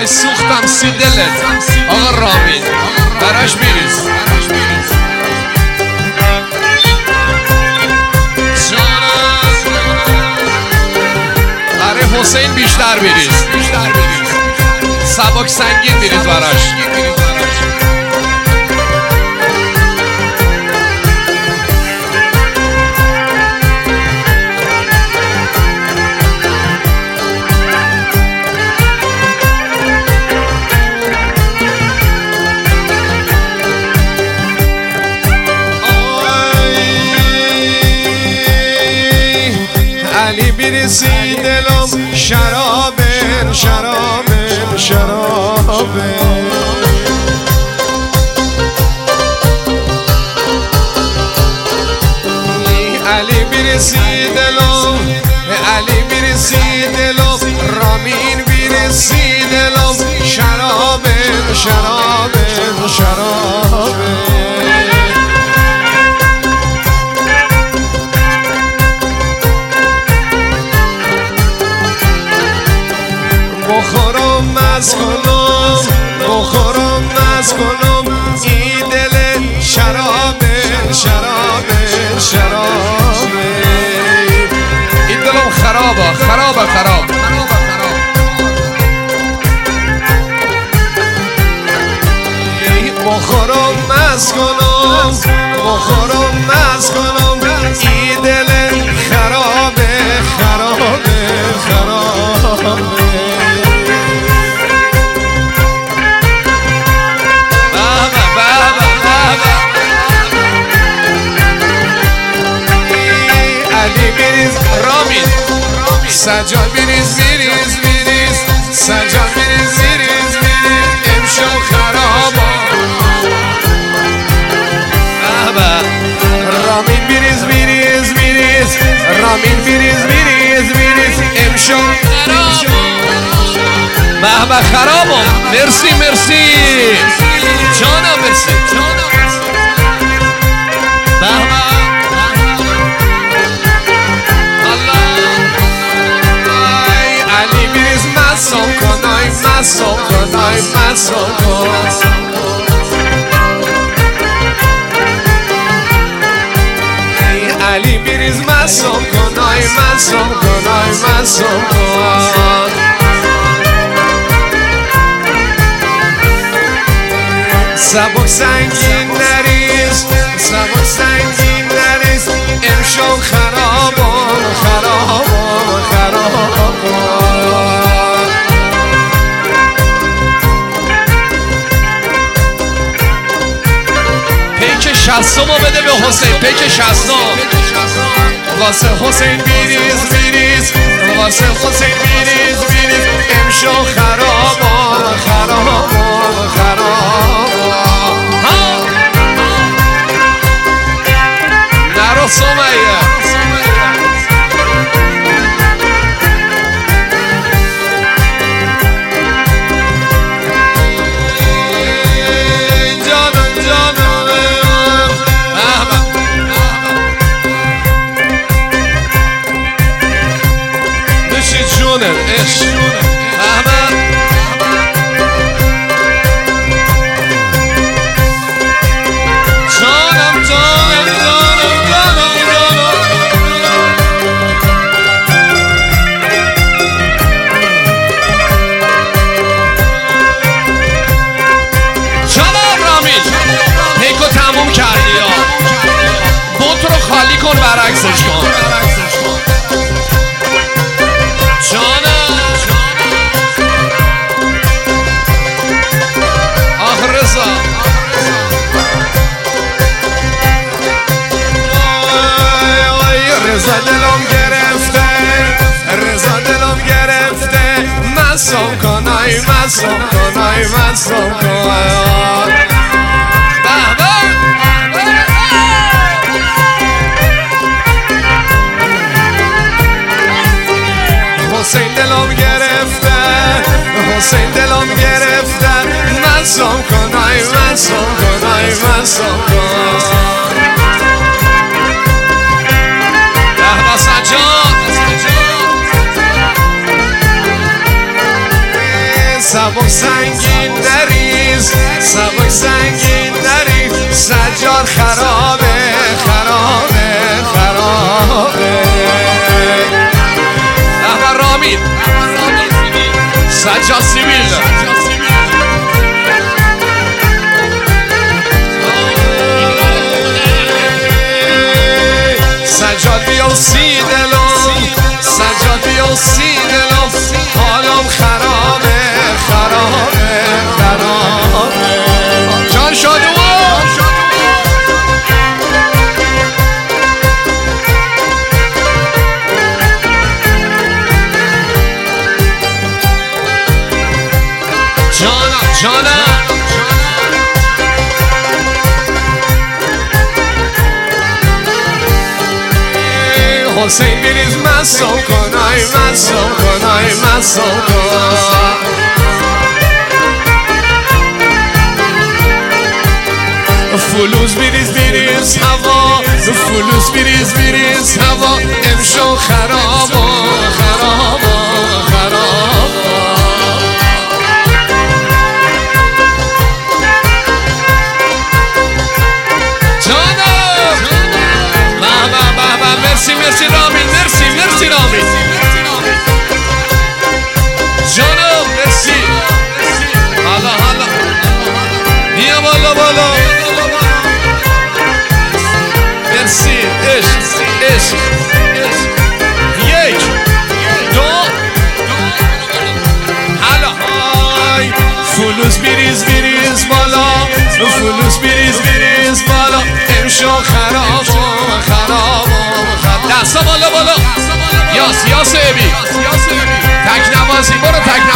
آی سوختم سی دلت آقا رامین براش میریز برای حسین بیشتر میریز سبک سنگین میریز براش علی بیرسی دلم شرابه شرابه شرابه علی بیرسی دلم علی بیرسی دلم رامین بیرسی دلم شرابه شرابه شرابه بخورم مز کنم بخورم مز کنم ای دل شرابه شرابه شرابه این دلم خرابه خرابه خراب بخورم مز کنم بخورم مز کنم ای دل خرابه خرابه خرابه سجاد بیریز بیریز بیریز سجاد بیریز بیریز بیریز امشو خرابا رامین بیریز بیریز بیریز رامین بیریز بیریز بیریز امشو خرابا بابا خرابا مرسی مرسی جانا مرسی بابا مسو کنای مسو کنای مسو کن علی بیریز مسو کنای مسو کنای مسو کن سبک سنگین نریز سبک سنگین نریز امشو خرابان خرابان خرابان شستمو بده به حسین پیک شستم واسه حسین بیریز بیریز واسه حسین بیریز بیریز امشو خرابان خرابان خرابان نرو سمیه خالی کن برعکسش کن جانم آخ رضا رضا دلم گرفته رضا دلم گرفته مسم کنای مسم کنای مسم کنای حسین دلم گرفته حسین دلم گرفته مسم کنای مسم کنای مسم کن به سجاد سبک سنگین نریز سبک سنگین نریز سجاد خرابه خرابه خرابه احمد رامین سجاد سیبیل سجاد بیا و سی دلم سجاد بیا و سی دلم حالم خرابه خرابه خرابه جان شادوان جانم جانم حسین بریز مسو کن آی مسو کن آی مسو کن فلوس بریز بریز هوا فلوس بریز بریز هوا امشو خرابا خرابا خرابا جانم بابا مرسی مرسی رامین مرسی مرسی رامین جانم مرسی حالا حالا بیا بالا بالا مرسی عشق عشق یک دو حالا های فلوس بریز بریز بالا فلوس بریز بریز بالا امشو خراب خراب دستا بالا بالا یاس یاس ابی تک نوازی برو تک